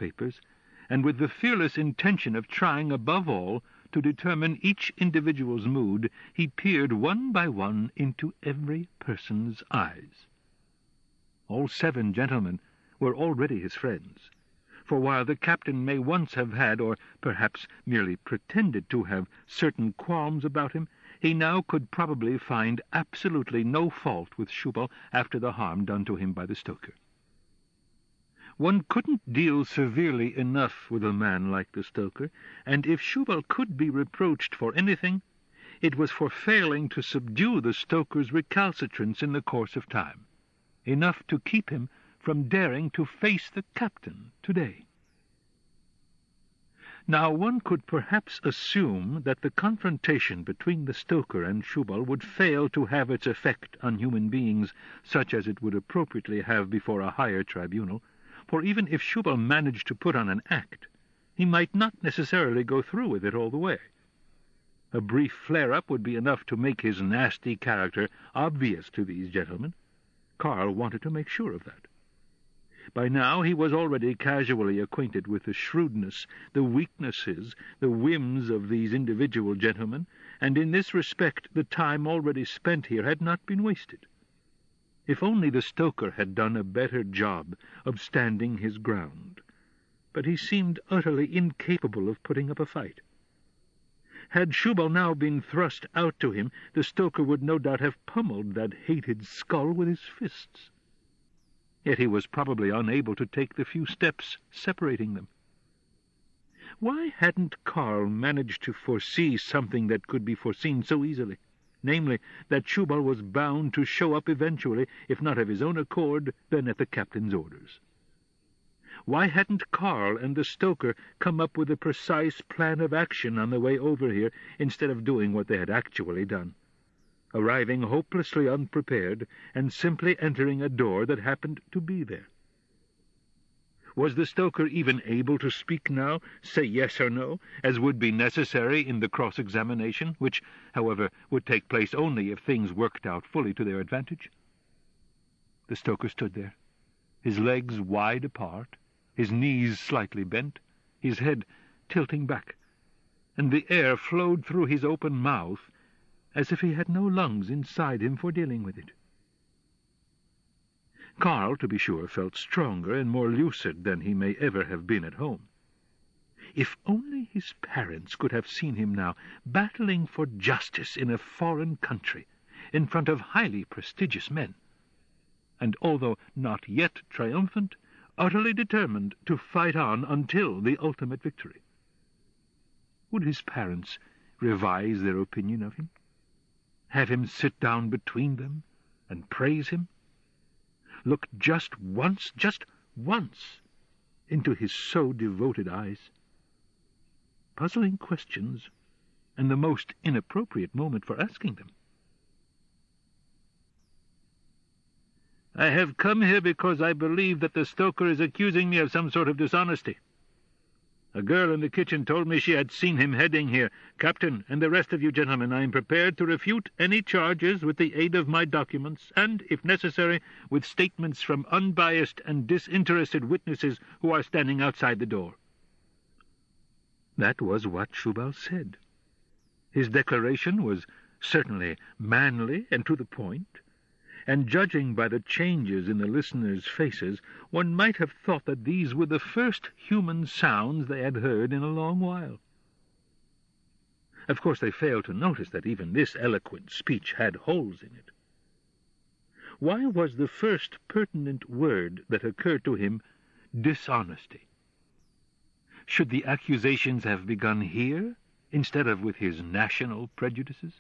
newspapers, and with the fearless intention of trying, above all, to determine each individual's mood, he peered one by one into every person's eyes. All 7 gentlemen were already his friends, for while the captain may once have had, or perhaps merely pretended to have, certain qualms about him, he now could probably find absolutely no fault with Schubal after the harm done to him by the stoker. One couldn't deal severely enough with a man like the stoker, and if Schubal could be reproached for anything, it was for failing to subdue the stoker's recalcitrance in the course of time, enough to keep him from daring to face the captain today. Now one could perhaps assume that the confrontation between the stoker and Schubal would fail to have its effect on human beings, such as it would appropriately have before a higher tribunal, for even if Schubal managed to put on an act, he might not necessarily go through with it all the way. A brief flare-up would be enough to make his nasty character obvious to these gentlemen. Karl wanted to make sure of that. By now he was already casually acquainted with the shrewdness, the weaknesses, the whims of these individual gentlemen, and in this respect the time already spent here had not been wasted. If only the stoker had done a better job of standing his ground. But he seemed utterly incapable of putting up a fight. Had Schubal now been thrust out to him, the stoker would no doubt have pummeled that hated skull with his fists. Yet he was probably unable to take the few steps separating them. Why hadn't Karl managed to foresee something that could be foreseen so easily? Namely, that Schubal was bound to show up eventually, if not of his own accord, then at the captain's orders. Why hadn't Karl and the stoker come up with a precise plan of action on the way over here, instead of doing what they had actually done? Arriving hopelessly unprepared, and simply entering a door that happened to be there. Was the stoker even able to speak now, say yes or no, as would be necessary in the cross-examination, which, however, would take place only if things worked out fully to their advantage? The stoker stood there, his legs wide apart, his knees slightly bent, his head tilting back, and the air flowed through his open mouth as if he had no lungs inside him for dealing with it. Karl, to be sure, felt stronger and more lucid than he may ever have been at home. If only his parents could have seen him now, battling for justice in a foreign country, in front of highly prestigious men, and although not yet triumphant, utterly determined to fight on until the ultimate victory. Would his parents revise their opinion of him? Have him sit down between them and praise him? Look just once, into his so devoted eyes? Puzzling questions, and the most inappropriate moment for asking them. "I have come here because I believe that the stoker is accusing me of some sort of dishonesty. A girl in the kitchen told me she had seen him heading here. Captain, and the rest of you gentlemen, I am prepared to refute any charges with the aid of my documents, and, if necessary, with statements from unbiased and disinterested witnesses who are standing outside the door." That was what Schubal said. His declaration was certainly manly and to the point, and judging by the changes in the listeners' faces, one might have thought that these were the first human sounds they had heard in a long while. Of course, they failed to notice that even this eloquent speech had holes in it. Why was the first pertinent word that occurred to him dishonesty? Should the accusations have begun here, instead of with his national prejudices?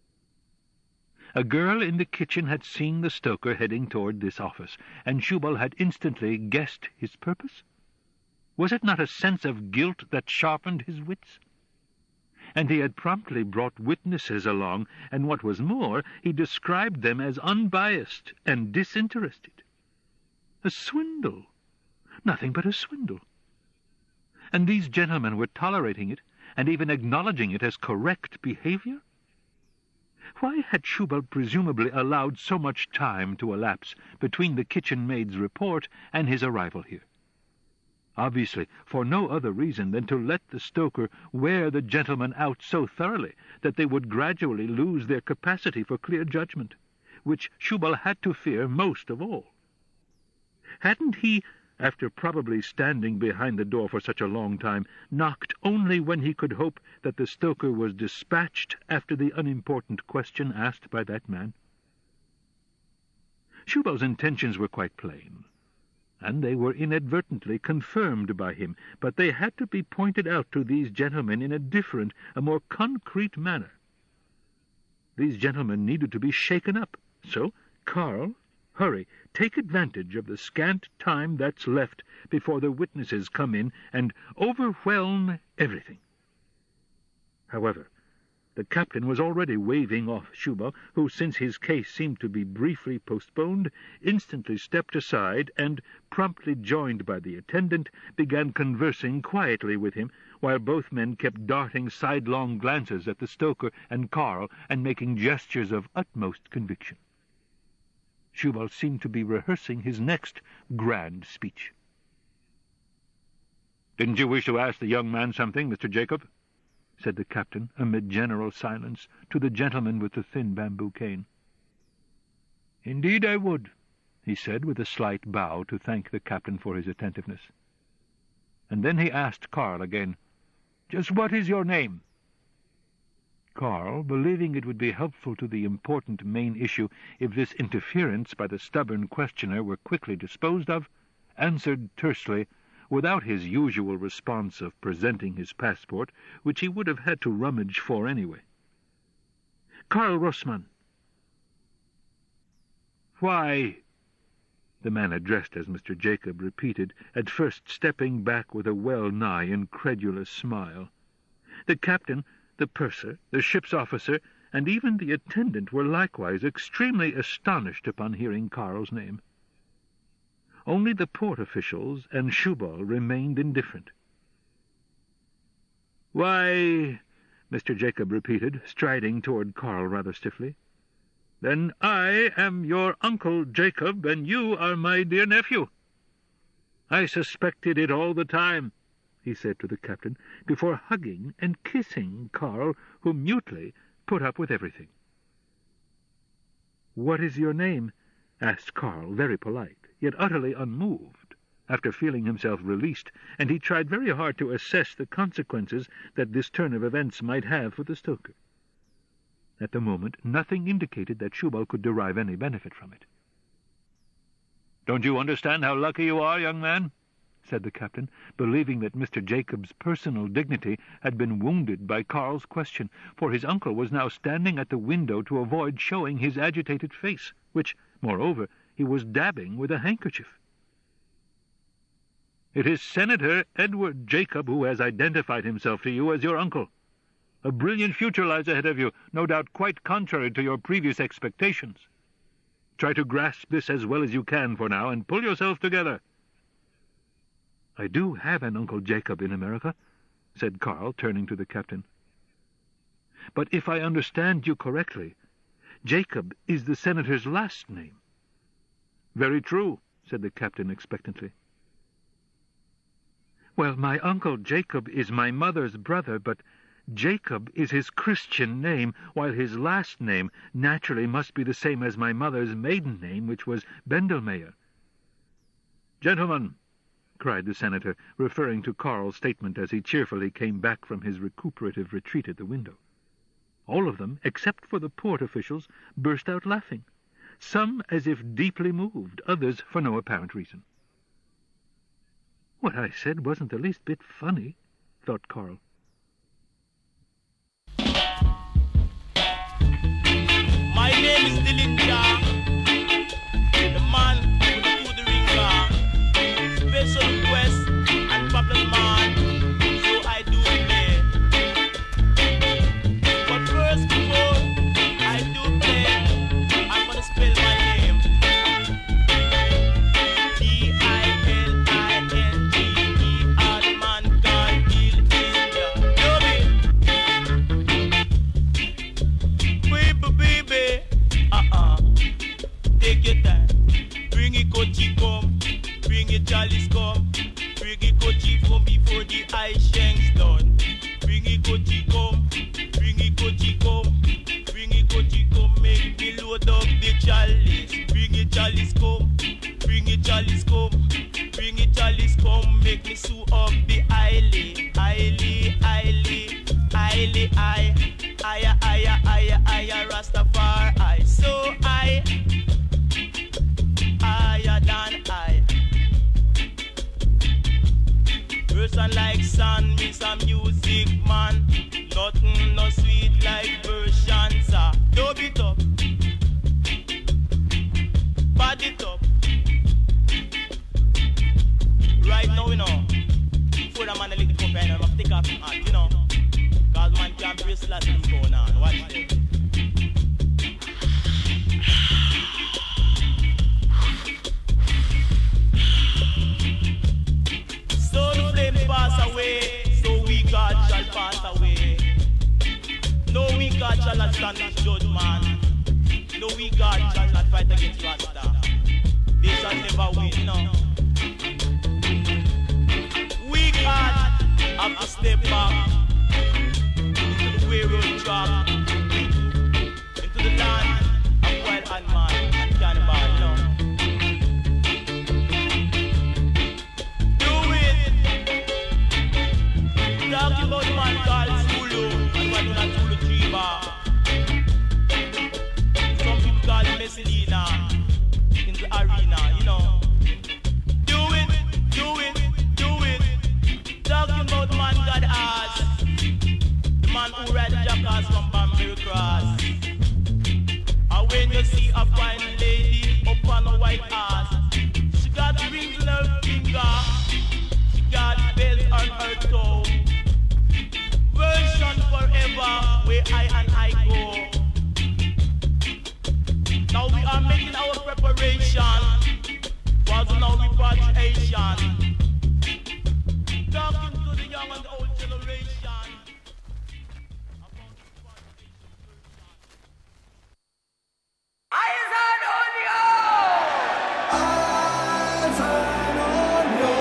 A girl in the kitchen had seen the stoker heading toward this office, and Schubal had instantly guessed his purpose. Was it not a sense of guilt that sharpened his wits? And he had promptly brought witnesses along, and what was more, he described them as unbiased and disinterested. A swindle. Nothing but a swindle. And these gentlemen were tolerating it, and even acknowledging it as correct behavior? Why had Schubal presumably allowed so much time to elapse between the kitchen maid's report and his arrival here? obviously for no other reason than to let the stoker wear the gentleman out so thoroughly that they would gradually lose their capacity for clear judgment, which Schubal had to fear most of all. Hadn't he, after probably standing behind the door for such a long time, knocked only when he could hope that the stoker was dispatched after the unimportant question asked by that man? Schubal's intentions were quite plain, and they were inadvertently confirmed by him, but they had to be pointed out to these gentlemen in a different, a more concrete manner. These gentlemen needed to be shaken up, so, Carl, hurry, take advantage of the scant time that's left before the witnesses come in and overwhelm everything. However, the captain was already waving off Schubal, who, since his case seemed to be briefly postponed, instantly stepped aside and, promptly joined by the attendant, began conversing quietly with him, while both men kept darting sidelong glances at the stoker and Carl and making gestures of utmost conviction. Schubal seemed to be rehearsing his next grand speech. "Didn't you wish to ask the young man something, Mr. Jacob?" said the captain, amid general silence, to the gentleman with the thin bamboo cane. "Indeed I would," he said, with a slight bow to thank the captain for his attentiveness. And then he asked Carl again, "Just what is your name?" Carl, believing it would be helpful to the important main issue if this interference by the stubborn questioner were quickly disposed of, answered tersely, without his usual response of presenting his passport, which he would have had to rummage for anyway. "Carl Rossmann." "Why," the man addressed as Mr. Jacob repeated, at first stepping back with a well-nigh incredulous smile. The captain, the purser, the ship's officer, and even the attendant were likewise extremely astonished upon hearing Carl's name. Only the port officials and Schubal remained indifferent. "Why," Mr. Jacob repeated, striding toward Carl rather stiffly, "then I am your Uncle Jacob, and you are my dear nephew. I suspected it all the time," he said to the captain, before hugging and kissing Carl, who mutely put up with everything. "What is your name?" asked Carl, very polite, yet utterly unmoved, after feeling himself released, and he tried very hard to assess the consequences that this turn of events might have for the stoker. At the moment, nothing indicated that Schubal could derive any benefit from it. "Don't you understand how lucky you are, young man?" said the captain, believing that Mr. Jacob's personal dignity had been wounded by Carl's question, for his uncle was now standing at the window to avoid showing his agitated face, which, moreover, he was dabbing with a handkerchief. "It is Senator Edward Jacob who has identified himself to you as your uncle. A brilliant future lies ahead of you, no doubt quite contrary to your previous expectations. Try to grasp this as well as you can for now, and pull yourself together." "I do have an Uncle Jacob in America," said Carl, turning to the captain. "But if I understand you correctly, Jacob is the senator's last name." "Very true," said the captain expectantly. "Well, my Uncle Jacob is my mother's brother, but Jacob is his Christian name, while his last name naturally must be the same as my mother's maiden name, which was Bendelmeyer." "Gentlemen," cried the senator, referring to Carl's statement as he cheerfully came back from his recuperative retreat at the window. All of them, except for the port officials, burst out laughing, some as if deeply moved, others for no apparent reason. "What I said wasn't the least bit funny," thought Carl. My name is Dylan Jar, the man with the ring bar, special request and problem man, so I do play. But first before I do play, I'm gonna spell my name. D-I-L-I-N-G-E-R, the man called Dylan Jar. before the eye shanks done. Bring it Koji come, bring it Koji come, bring it Koji come, make me load up the chalice. Bring it chalice come, bring it chalice come, bring it chalice come, make me sew up the Ailey, Ailey, Ailey, Ailey, Aya, Aya, Aya, Aya, Rastafari. So I, higher than I. Person like sun, me some music man. Nothing no sweet like versions. Dub it up, bad it up. Right now, you know, before the man a little company, I'm gonna take off him hat, you know. Cause man can't brace last thing going on. Watch this. So the flame pass away, so we God shall pass away. No we God shall not stand his judgment. No we God shall not fight against Rasta. They shall never win, no. We God have to step back into the railroad track, into the land of wild animal and cannibal, you know. Talking about the man called Zulu, and one not Zulu Chiba. Some people call him Messelina in the arena, you know. Do it, do it, do it. Talking about the man God ass, the man who rides jackass from Banbury Cross. And when you see a fine lady up on a white ass, she got rings in her finger, she got bells on her toe. Version forever, where I and I go. Now we are making our preparation for the now repatriation. Talking to the young and old generation. Eyes on you! Eyes on you!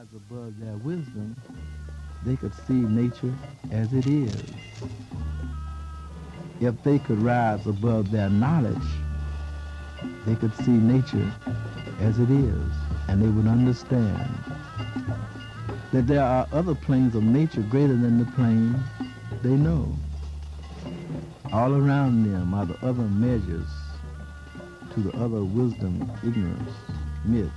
rise above their wisdom, they could see nature as it is. If they could rise above their knowledge, they could see nature as it is, and they would understand that there are other planes of nature greater than the plane they know. All around them are the other measures to the other wisdom, ignorance, myth.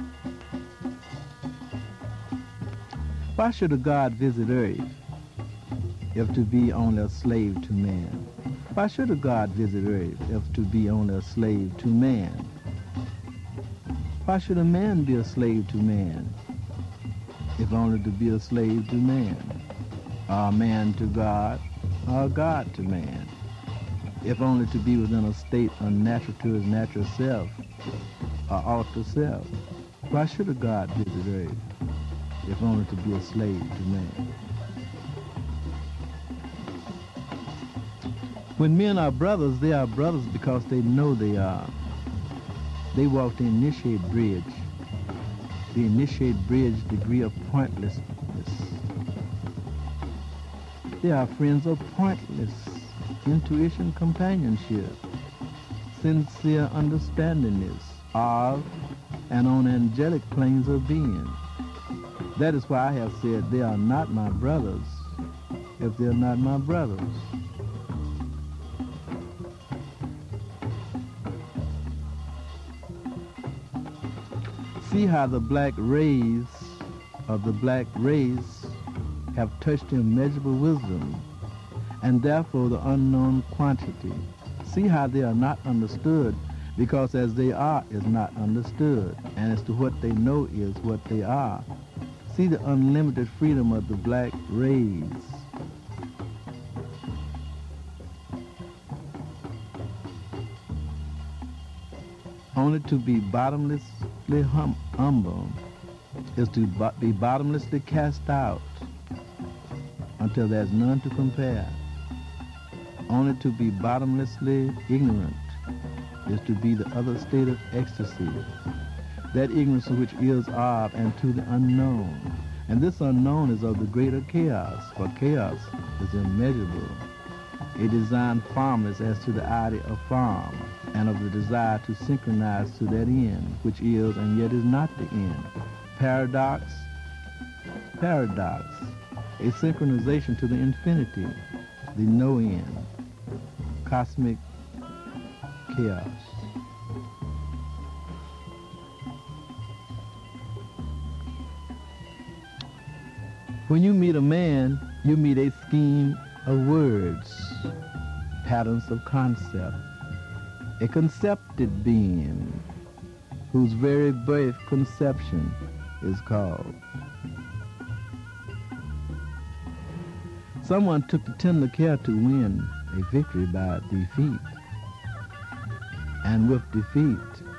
Why should a God visit earth if to be only a slave to man? Why should a God visit earth if to be only a slave to man? Why should a man be a slave to man if only to be a slave to man? Or a man to God, or God to man, if only to be within a state unnatural to his natural self, or ought to self? Why should a God visit earth if only to be a slave to man? When men are brothers, they are brothers because they know they are. They walk the initiate bridge, degree of pointlessness. They are friends of pointless intuition, companionship, sincere understandingness of and on angelic planes of being. That is why I have said they are not my brothers if they're not my brothers. See how the black rays of the black race have touched immeasurable wisdom, and therefore the unknown quantity. See how they are not understood, because as they are is not understood, and as to what they know is what they are. See the unlimited freedom of the black rays. Only to be bottomlessly humble is to be bottomlessly cast out until there's none to compare. Only to be bottomlessly ignorant is to be the other state of ecstasy, that ignorance which is of and to the unknown. And this unknown is of the greater chaos, for chaos is immeasurable. A design formless as to the idea of form, and of the desire to synchronize to that end, which is and yet is not the end. Paradox, a synchronization to the infinity, the no end, cosmic chaos. When you meet a man, you meet a scheme of words, patterns of concept, a concepted being whose very birth conception is called. Someone took the tender care to win a victory by defeat, and with defeat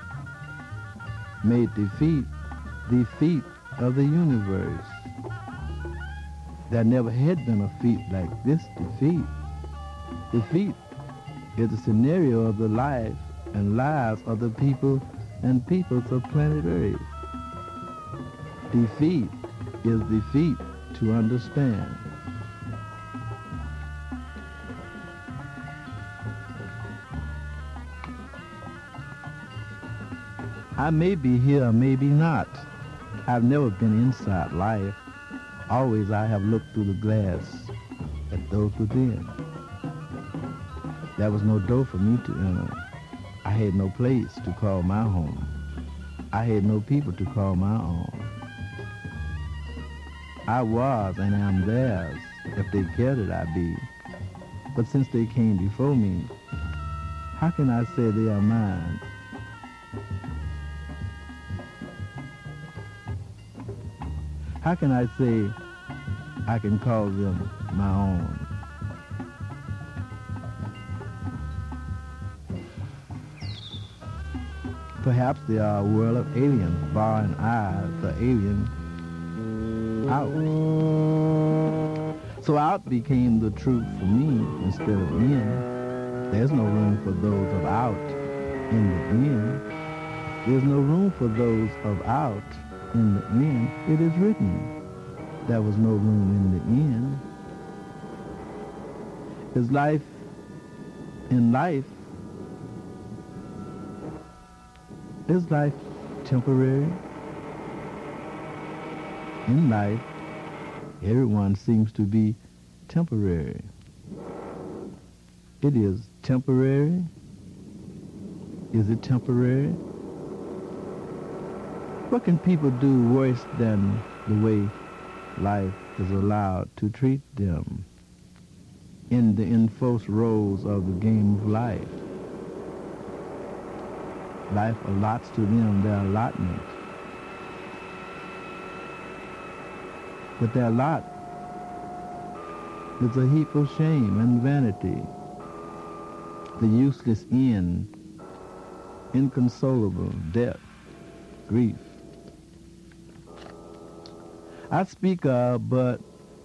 made defeat the feat of the universe. There never had been a feat like this defeat. Defeat is the scenario of the life and lives of the people and peoples of planet Earth. Defeat is defeat to understand. I may be here or maybe not. I've never been inside life. Always I have looked through the glass at those within. There was no door for me to enter. I had no place to call my home. I had no people to call my own. I was and am theirs, if they cared that I be. But since they came before me, how can I say they are mine? How can I say I can call them my own? Perhaps they are a world of aliens, barring eyes for alien out. So out became the truth for me instead of in. There's no room for those of out in the in. There's no room for those of out in the end, it is written. There was no room in the end. Is life temporary? In life, everyone seems to be temporary. It is temporary. Is it temporary? What can people do worse than the way life is allowed to treat them in the enforced roles of the game of life? Life allots to them their allotment. But their lot is a heap of shame and vanity, the useless end, inconsolable death, grief. I speak of, but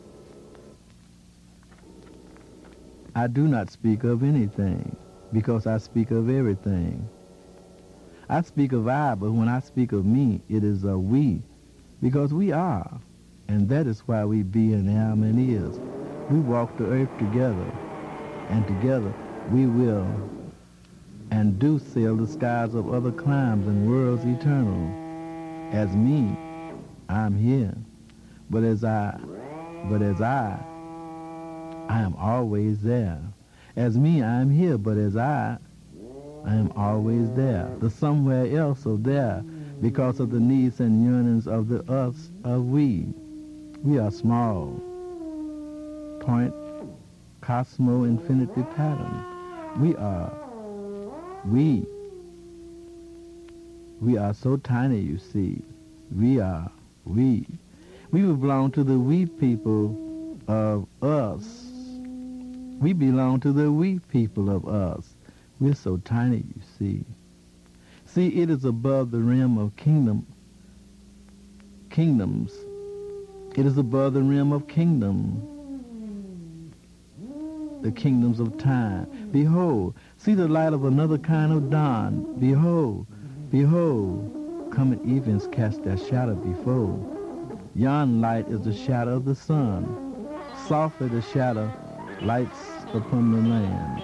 I do not speak of anything, because I speak of everything. I speak of I, but when I speak of me, it is a we, because we are, and that is why we be and am and is. We walk the earth together, and together we will and do sail the skies of other climes and worlds eternal. As me, I'm here. But as I am always there. As me, I am here, but as I am always there. The somewhere else of there, because of the needs and yearnings of the us, of we. We are small. Point, cosmo, infinity pattern. We are so tiny, you see. We. We belong to the we people of us. We belong to the we people of us. We're so tiny, you see. See, it is above the realm of kingdoms. It is above the realm of kingdom. The kingdoms of time. Behold, see the light of another kind of dawn. Behold, coming events cast their shadow before. Yon light is the shadow of the sun. Softly the shadow lights upon the land.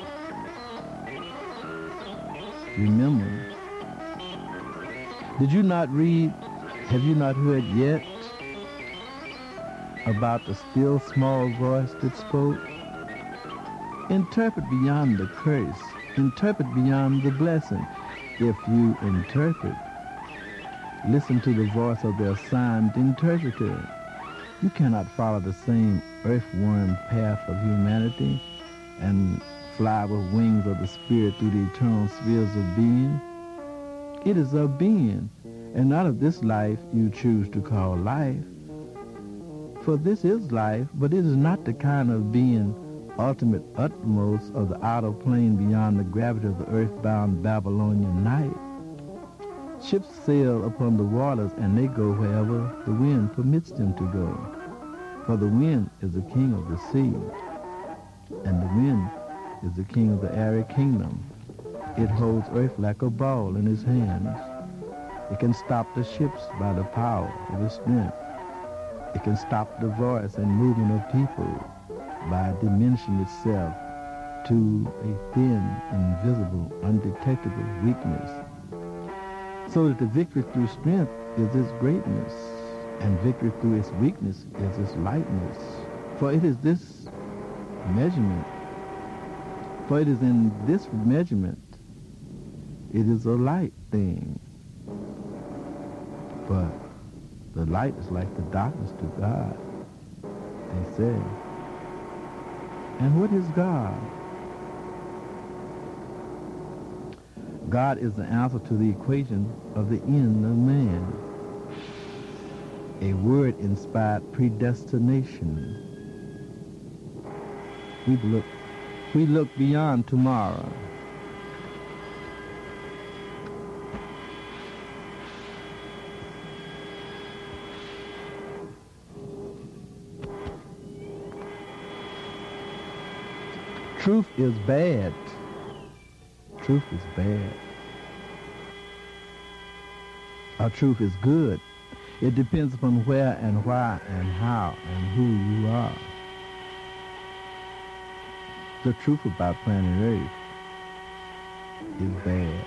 Remember, did you not read, have you not heard yet about the still small voice that spoke? Interpret beyond the curse. Interpret beyond the blessing. If you interpret, listen to the voice of the assigned interpreter. You cannot follow the same earthworm path of humanity and fly with wings of the spirit through the eternal spheres of being. It is of being, and not of this life you choose to call life. For this is life, but it is not the kind of being ultimate utmost of the outer plane beyond the gravity of the earthbound Babylonian night. Ships sail upon the waters, and they go wherever the wind permits them to go. For the wind is the king of the sea, and the wind is the king of the airy kingdom. It holds earth like a ball in its hands. It can stop the ships by the power of its strength. It can stop the voice and movement of people by diminishing itself to a thin, invisible, undetectable weakness. So that the victory through strength is its greatness, and victory through its weakness is its lightness. For it is this measurement, for it is in this measurement, it is a light thing. But the light is like the darkness to God, they say. And what is God? God is the answer to the equation of the end of man. A word-inspired predestination. We look beyond tomorrow. Truth is bad. Truth is bad. Our truth is good. It depends upon where and why and how and who you are. The truth about planet Earth is bad.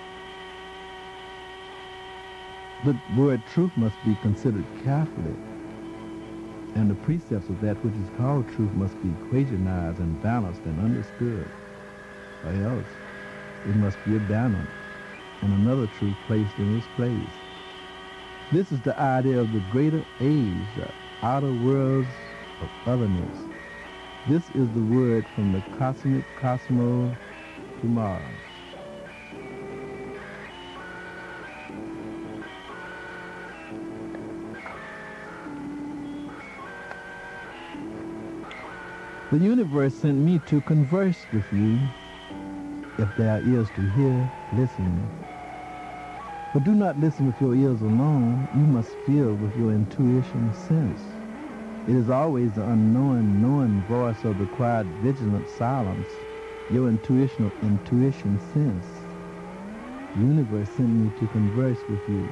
The word truth must be considered carefully, and the precepts of that which is called truth must be equationized and balanced and understood, or else it must be abandoned and another truth placed in its place. This is the idea of the greater age, the outer worlds of otherness. This is the word from the cosmic cosmos to Mars. The universe sent me to converse with you. If there are ears to hear, listen. But do not listen with your ears alone. You must feel with your intuition sense. It is always the unknowing, knowing voice of the quiet, vigilant silence, your intuition sense. The universe sent me to converse with you.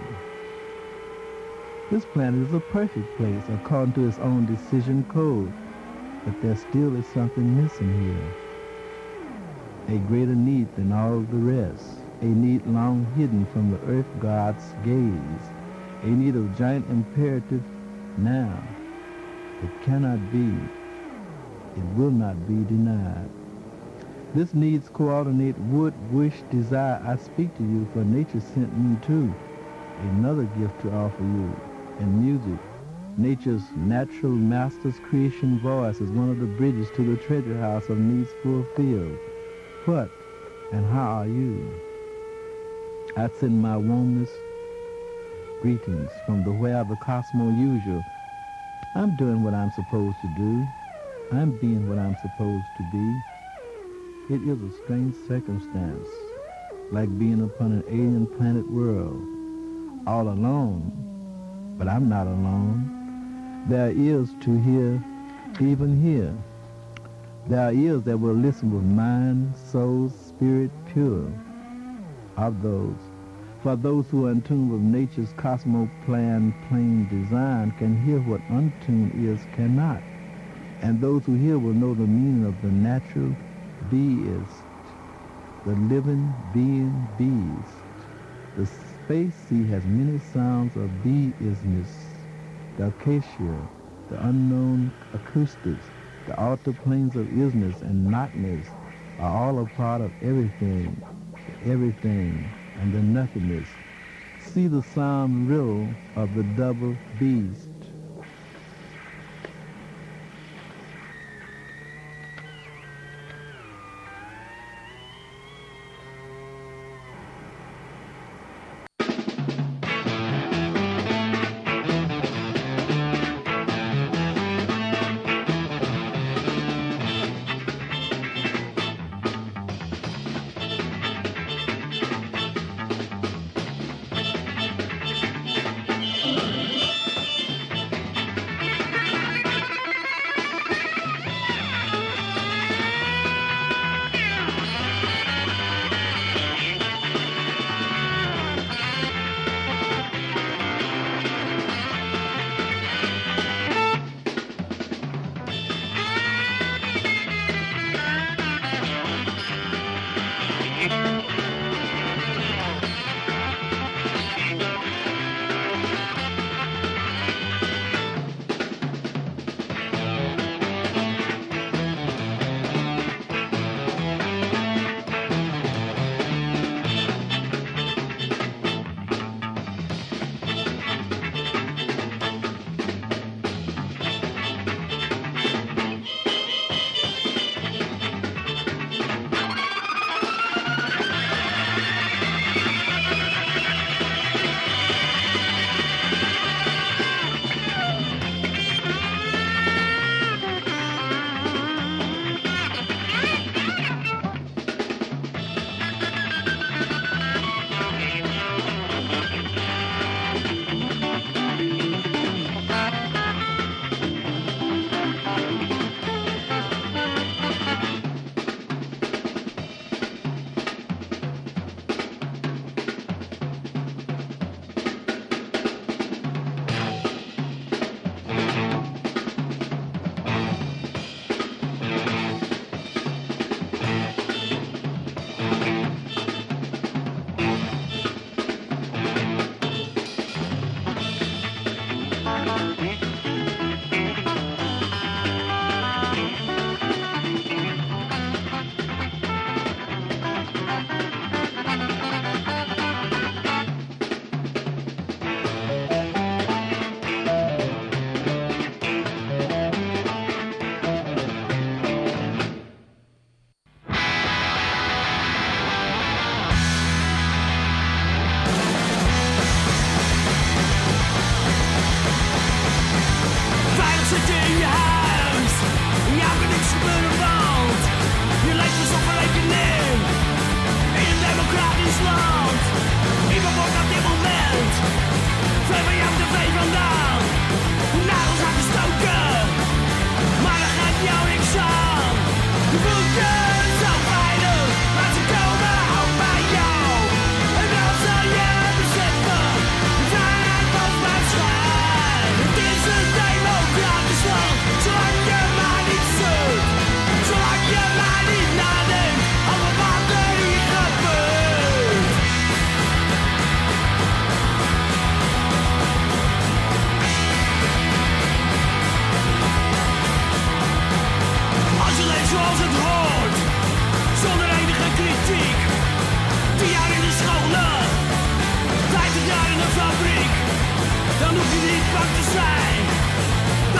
This planet is a perfect place according to its own decision code, but there still is something missing here. A greater need than all the rest. A need long hidden from the earth god's gaze. A need of giant imperative now. It cannot be. It will not be denied. This needs coordinate would, wish, desire. I speak to you, for nature sent me too. Another gift to offer you. In music, nature's natural master's creation voice is one of the bridges to the treasure house of needs fulfilled. What and how are you? I send my warmest greetings from the where the cosmos usual. I'm doing what I'm supposed to do. I'm being what I'm supposed to be. It is a strange circumstance, like being upon an alien planet world, all alone, but I'm not alone. There are ears to hear, even here. There are ears that will listen with mind, soul, spirit pure. Of those, for those who are in tune with nature's cosmo plan, plain design, can hear what untuned ears cannot. And those who hear will know the meaning of the natural beist, the living being beast. The space sea has many sounds of bee-isness, the acacia, the unknown acoustics, the altar planes of isness and notness are all a part of everything, and the nothingness. See the sound riddle of the double beast.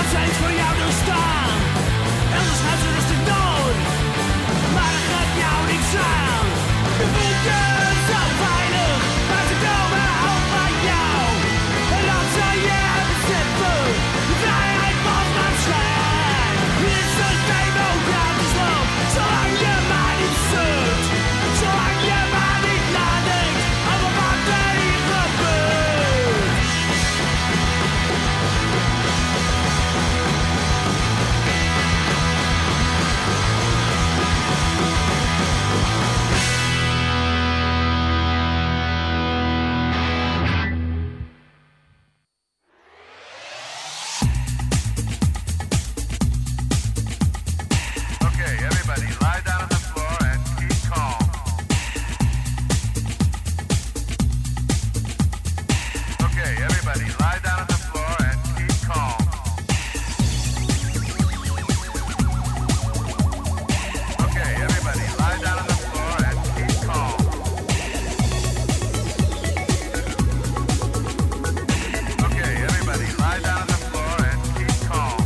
eens voor jou doorstaan. Elders gaan ze rustig dood, maar dat gaat jou niks aan. Je voelt je zo veilig, maar ze komen ook bij jou. En dan zal je beseffen, de vrijheid valt naar schijn. Dit is een democratisch land, zolang je maar niet zult. Zolang je maar niet nadenkt over wat er hier gebeurt. Okay, everybody, lie down on the floor and keep calm. Okay, everybody, lie down on the floor and keep calm. Okay, everybody, lie down on the floor and keep calm. Okay, everybody, lie down on the floor and keep calm.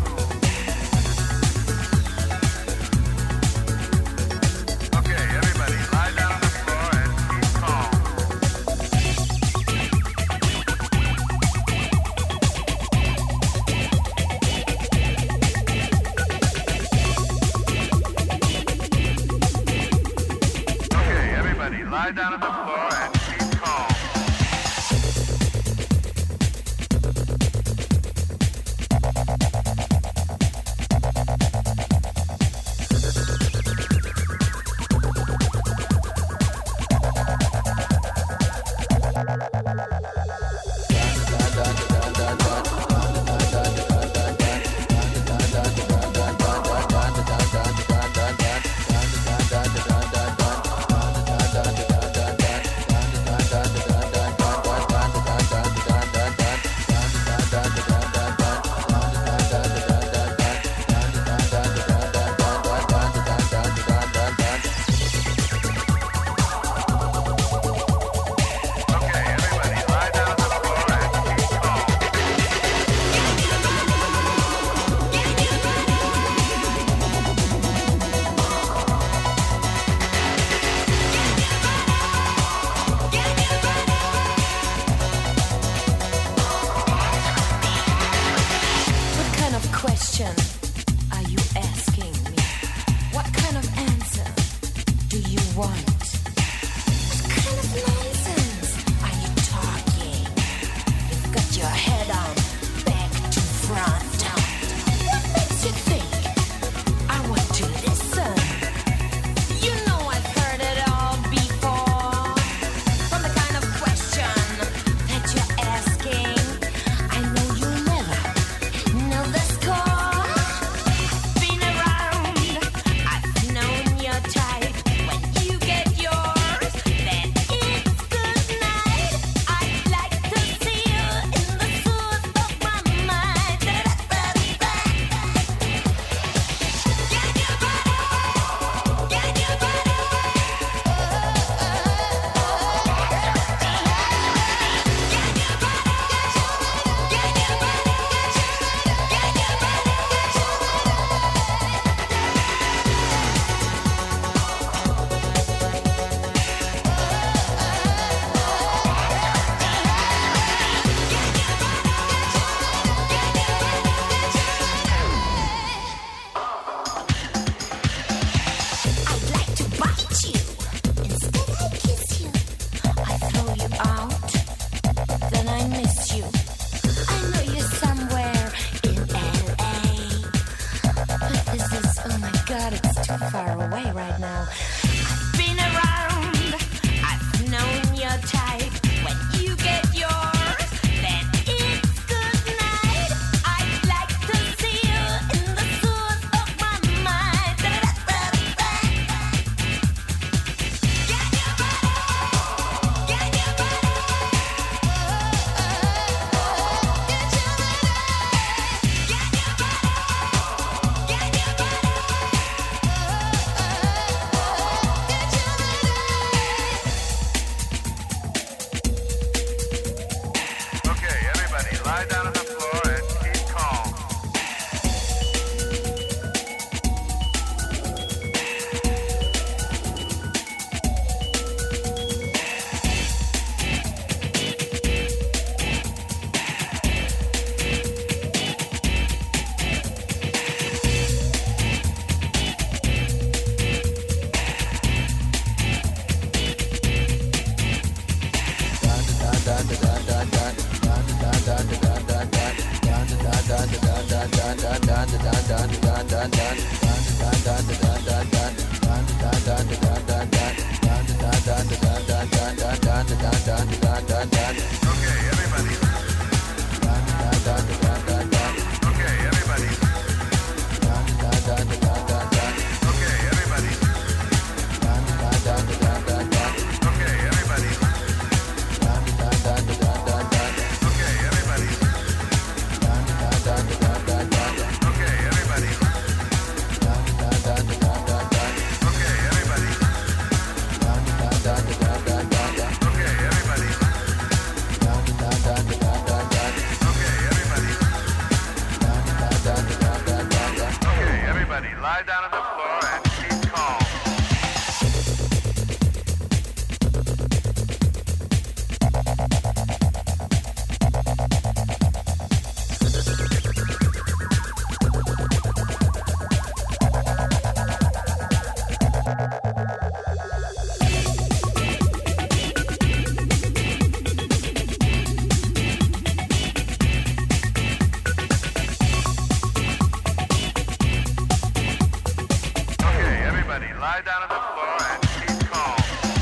Okay, everybody, lie down on the floor and keep calm. Okay, everybody, lie down on the floor and keep calm. Okay, everybody, lie down on the floor and keep calm. What kind of question are you asking me? What kind of answer do you want? What kind of nonsense are you talking? You've got your head on back to front. What makes you think I want to listen? You know I've heard it all before. From the kind of question that you're asking, I know you'll never know the score. I've been around, I've known your type. When you get yours, then it's good night. I'd like to see you in the source of my mind. Get your body, get your body. Get your body, I'd like to bite you. Instead I kiss you. I throw you out, then I miss you. I know you're somewhere in LA, but this is, oh my God, it's too far away right now. I've been around, I've known your type. When you get yours, then it's good night. I'd like to see you in the source of my mind. Get your body, get your body. Okay, everybody, lie down on the floor and keep calm. Lie down on the floor and keep calm. Okay, everybody, lie down on the floor and keep calm.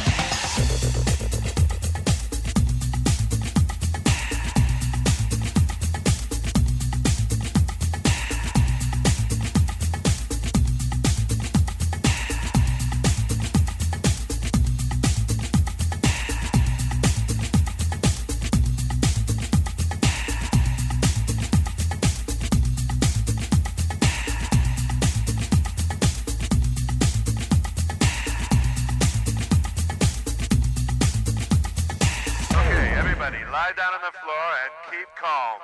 Okay, everybody, lie down on the floor and keep calm.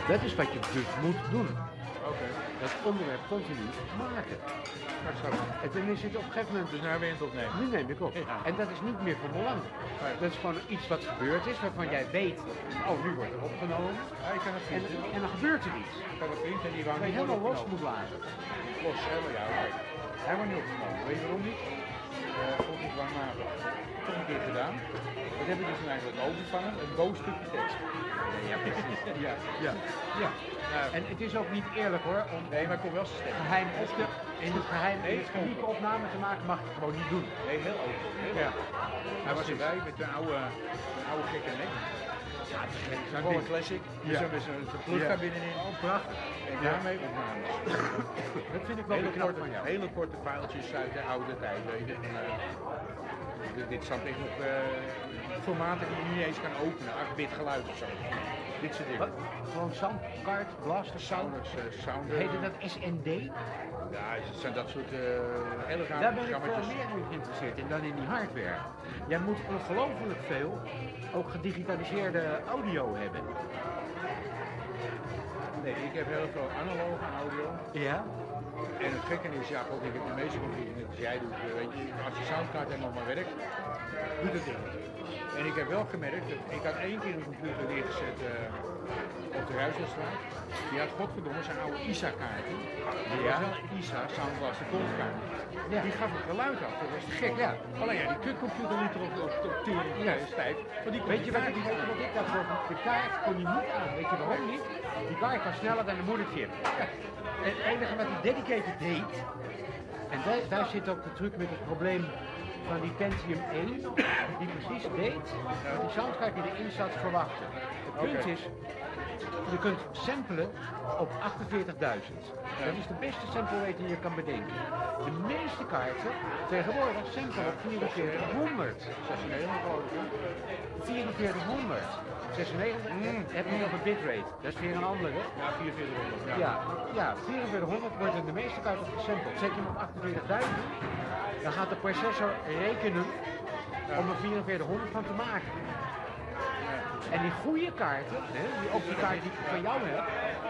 Dat is wat je dus moet doen. Oké. Dat onderwerp continu maken. En dan is het op een gegeven moment... Dus nou weer in het opnemen. Nu neem ik op. Ja. En dat is niet meer van belang. Dat is gewoon iets wat gebeurd is, waarvan jij weet... Oh, nu wordt er opgenomen. Ja, ik kan het En, vriend. en dan gebeurt er iets. Ik heb een vriend en die wou Waar je niet worden helemaal los opgenomen. moet laten. Los, helemaal ja. Oké. Hij wordt niet opgenomen. Weet je waarom niet? Vond ik dwangmatig. Toch een keer gedaan. Wat heb ik dus nu eigenlijk overvangen? Een boos stukje tekst. Ja, precies. Ja. Ja. Ja. En het is ook niet eerlijk hoor, om Nee, maar ik kon wel zijn stem. geheim op te, in het geheim een unieke opname te maken, mag je gewoon niet doen. Nee, heel open. Heel Ja. open. Hij was erbij met een oude gekke nek. Ja, het is geen Zo'n big classic. Ja. Met zo'n plugga binnenin. Oh, prachtig. En daarmee opnames. Dat vind ik wel Hele knap korte, van jou. hele korte pijltjes uit de oude tijd, weet je. Dit staat echt nog formaten die je niet eens kan openen. 8-bit geluid of zo. Dit soort dingen. Wat? Gewoon soundcard, blaster, sound. Sound. Heette dat SND? Ja, het zijn dat soort hele Daar rare ben ik veel programma's. meer in geïnteresseerd in dan in die hardware. Jij moet ongelooflijk veel ook gedigitaliseerde audio hebben. Nee, ik heb heel veel analoog audio. Ja? En het gekke is, ja, God, ik heb de meeste computers net als jij doet. Weet je, als je soundcard helemaal maar werkt, doet het niet. En ik heb wel gemerkt, dat ik had 1 keer een computer neergezet op de Ruiselstraat. Die had godverdomme zijn oude ISA-kaarten. Die was wel een ISA, Soundblaster Goldkaart. Ja. Die gaf het geluid af, dat was te gek. Ja. Alleen ja, die kutcomputer liet er op tering stijf. Want die kon Weet je wat ik daarvoor? De kaart kon je niet aan. Weet je waarom niet? Die kaart was sneller dan de moederchip. En het enige wat die dedicated deed, en daar zit ook de truc met het probleem van die Pentium 1, die precies deed wat die soundcard die erin zat verwachten. Het punt is, je kunt samplen op 48.000. Dat is de beste sample rate die je kan bedenken. De meeste kaarten tegenwoordig samplen op 4400. 4400. 96 heb je nog een bitrate. Dat is weer een andere. Ja, 4400. Ja, 4400 wordt in de meeste kaarten gesampled. Zet je hem op 48.000, dan gaat de processor rekenen om er 4400 van te maken. En die goede kaarten, hè, ook die kaart die ik van jou heb,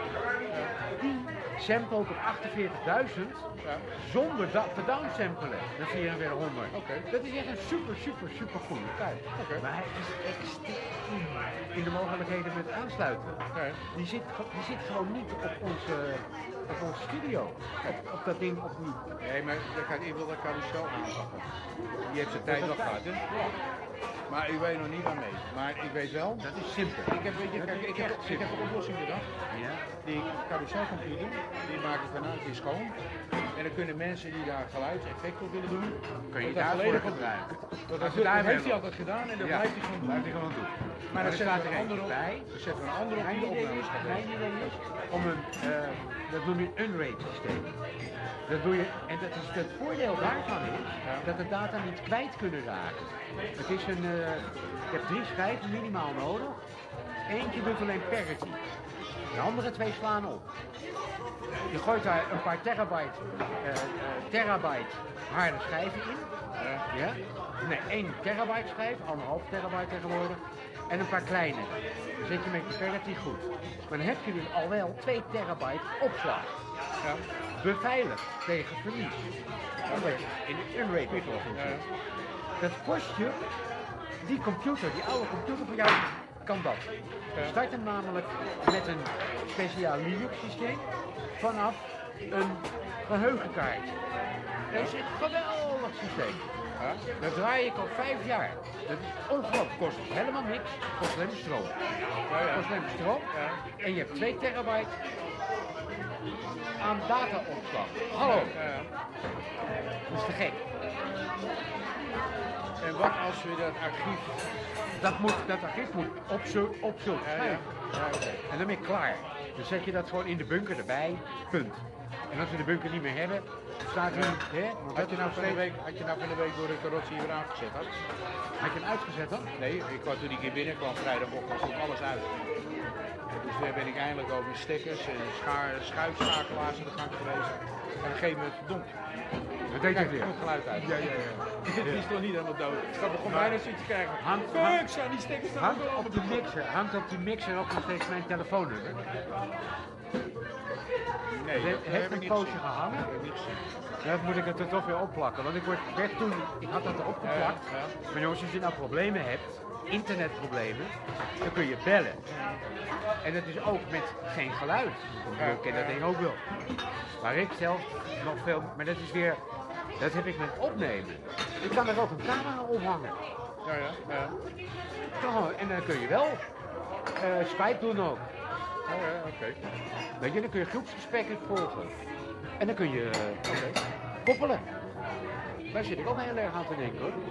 die sample op 48.000 zonder te downsampelen naar 4400. Dat is echt een super goede kaart. Maar hij is extreem in de mogelijkheden met aansluiten. Die zit gewoon niet op onze studio. Op dat ding op die... Nee, maar ik wil dat carousel aanpakken. Die heeft zijn tijd wel gehad, hè? Maar ik weet nog niet aan mee. Maar ik weet wel... Dat is simpel. Ik heb een oplossing bedacht. Ja. Die carouselcomputer, die maak ik vanuit in schoon. En dan kunnen mensen die daar geluidseffect op willen doen, Kun je dat daarvoor volledig op gebruiken. Dat heeft hij altijd gedaan en dat blijft hij gewoon doen. Blijft hij gewoon doen. Maar dan er zetten staat we er een ander eentje op. bij. Dan zetten we een ander op die de opnames gaat doen. Mijn idee is om een, dat noem je een unrate systeem. Dat doe je, en dat is het voordeel daarvan is dat de data niet kwijt kunnen raken. Het is een, je hebt 3 schijven minimaal nodig. Eentje doet alleen parity. De andere 2 slaan op. Je gooit daar een paar terabyte harde schijven in. Ja? Nee, 1 terabyte schijf, 1,5 terabyte tegenwoordig. En een paar kleine. Dan zet je met je parity goed. Maar dan heb je dus al wel 2 terabyte opslag. Ja. Beveiligd tegen verlies. Omdat je in de unrate oplossing zit. Dat kost je, die computer, die oude computer van jou, kan dat. Je start hem namelijk met een speciaal Linux systeem vanaf een geheugenkaart. Dat is een geweldig systeem. Dat draai ik al 5 jaar. Dat is ongelooflijk. Kost helemaal niks. Kost alleen maar stroom. Kost alleen maar stroom. En je hebt 2 terabyte aan dataopslag. Hallo. Dat is te gek. En wat als we dat archief... Dat archief moet op zulk schijf. En dan ben je klaar. Dan zet je dat gewoon in de bunker erbij. Punt. En als we de bunker niet meer hebben, staat hij... Had je nou van de week door de carrosserie weer aangezet had? Had je hem uitgezet dan? Nee, ik was toen ik hier binnenkwam vrijdagochtend, stond alles uit. Dus daar ben ik eindelijk over stekkers en schuifschakelaars aan de gang geweest. En op een gegeven moment verdomd. Dat deed het weer. Komt geluid uit. Ja. Die is toch niet helemaal dood. Ik ga begon bijna zoiets te krijgen. Fuck, zijn die stekkers staan Hangt ook op die mixer ook nog steeds mijn telefoonnummer. Nee, Het heeft een poosje gehangen. niet gezien. Dat moet ik het er toch weer opplakken. Want ik had dat erop geplakt. Maar jongens, als je nou problemen hebt, internetproblemen, dan kun je bellen. En dat is ook met geen geluid. Ik ken dat ding ook wel. Maar ik zelf nog veel, maar dat is weer, dat heb ik met opnemen. Ik kan er ook een camera ophangen. Ja. Toch, en dan kun je wel Skype doen ook. Oké. Weet je, dan kun je groepsgesprekken volgen. En dan kun je koppelen. Daar zit ik ook heel erg aan te denken hoor.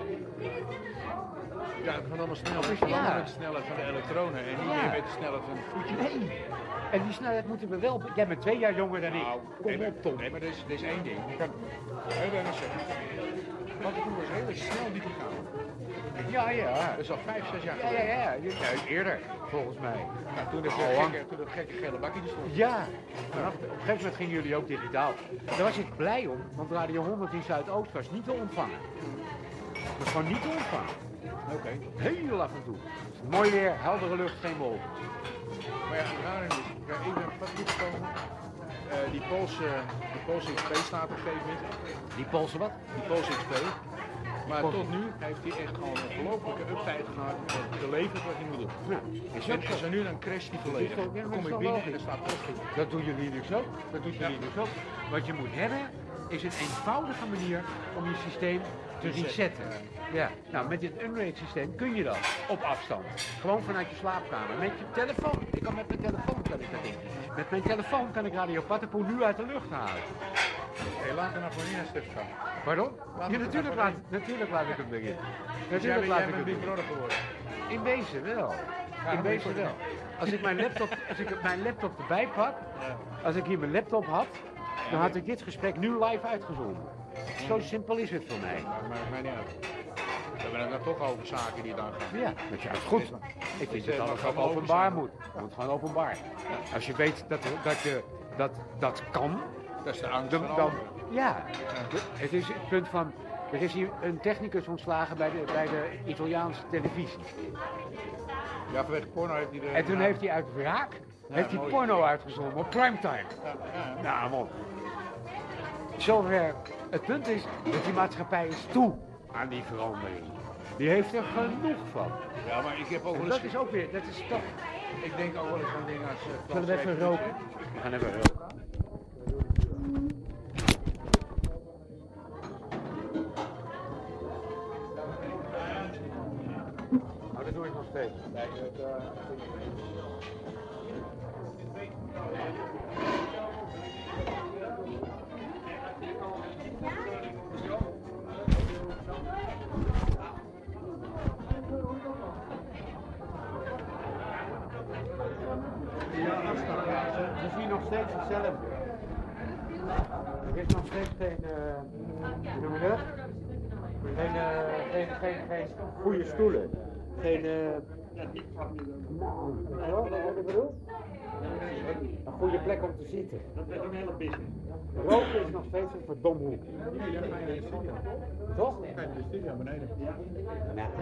Ja, het gaat allemaal snel. Het is Ja. met de snelheid van de elektronen en niet Ja. meer met de snelheid van het voetje. Nee. En die snelheid moeten we wel. Jij bent 2 jaar jonger dan ik. Kom op, Tom. Nee, maar er is één ding. Ik kan heel weinig zeggen. Wat ik doe is heel snel digitaal. Ja. Dat is al 5, 6 jaar geleden. Ja. Eerder, volgens mij. Nou, toen dat gekke gele bakje er stond. Ja. Vanaf, op een gegeven moment gingen jullie ook digitaal. Daar was ik blij om, want Radio 100 in Zuidoost was niet te ontvangen. Dat was gewoon niet te ontvangen. Oké. Heel af en toe. Mooi weer, heldere lucht, geen wolken. Maar ja, het rare is, ik ga even wat toegekomen. Die Poolse XP staat op een gegeven moment. Die Poolse wat? Die Poolse XP. Maar tot nu heeft hij echt gewoon een ongelofelijke uptijd gemaakt en geleverd wat hij moet doen. Ja, is En ook zo. als er nu dan crasht die volledig. Dat is ook- ja, Dan dat kom is ik toch binnen en logisch. er staat alles goed. Dat doen jullie dus ook. Dat doet jullie dus ook. Wat je moet hebben is een eenvoudige manier om je systeem te resetten. Ja, nou met dit Unraid systeem kun je dat op afstand. Gewoon vanuit je slaapkamer. Met je telefoon. Ik kan met mijn telefoon kan ik dat ding. Met mijn telefoon kan ik Radio Patapoe nu uit de lucht halen. Hey, laat er nou voor een stuk gaan. Pardon? Laat Ja, het natuurlijk maar laat ik hem erin. Dus Natuurlijk jij laat ik bent hem Big erin. Brother geworden. In wezen wel. In wezen wel. Als ik mijn laptop erbij pak, als ik hier mijn laptop had, dan had ik dit gesprek nu live uitgezonden. Zo simpel is het voor mij. Maar maakt mij niet uit. We hebben het nou toch over zaken die dan gaan. Ja, dat is goed. Ik vind dat alles ook openbaar moet. Het moet gewoon openbaar. Als je weet dat kan, Dat is de angst dan, van dan allen. ja. Het is het punt van, er is hier een technicus ontslagen bij de Italiaanse televisie. Ja, vanwege porno heeft hij de... En toen heeft hij uit wraak heeft hij porno uitgezonden op primetime. Ja. Nou man. Zover. Het punt is dat die maatschappij is toe aan die verandering. Die heeft er genoeg van. Ja, maar ik heb ook wel En eens... dat is ook weer, dat is toch. Ik denk ook wel eens van dingen als... Zullen we even roken? We gaan even roken. Nou, dat doe ik nog steeds. Het is hier nog steeds hetzelfde. Er is nog steeds geen, hoe noem je dat? Geen goede stoelen. Geen, wat ik bedoel? Een goede plek om te zitten. Dat is een hele business. Roken is nog steeds een verdomhoek. Ja, ga je in de studio. Toch? Ga je in de studio beneden. Nou,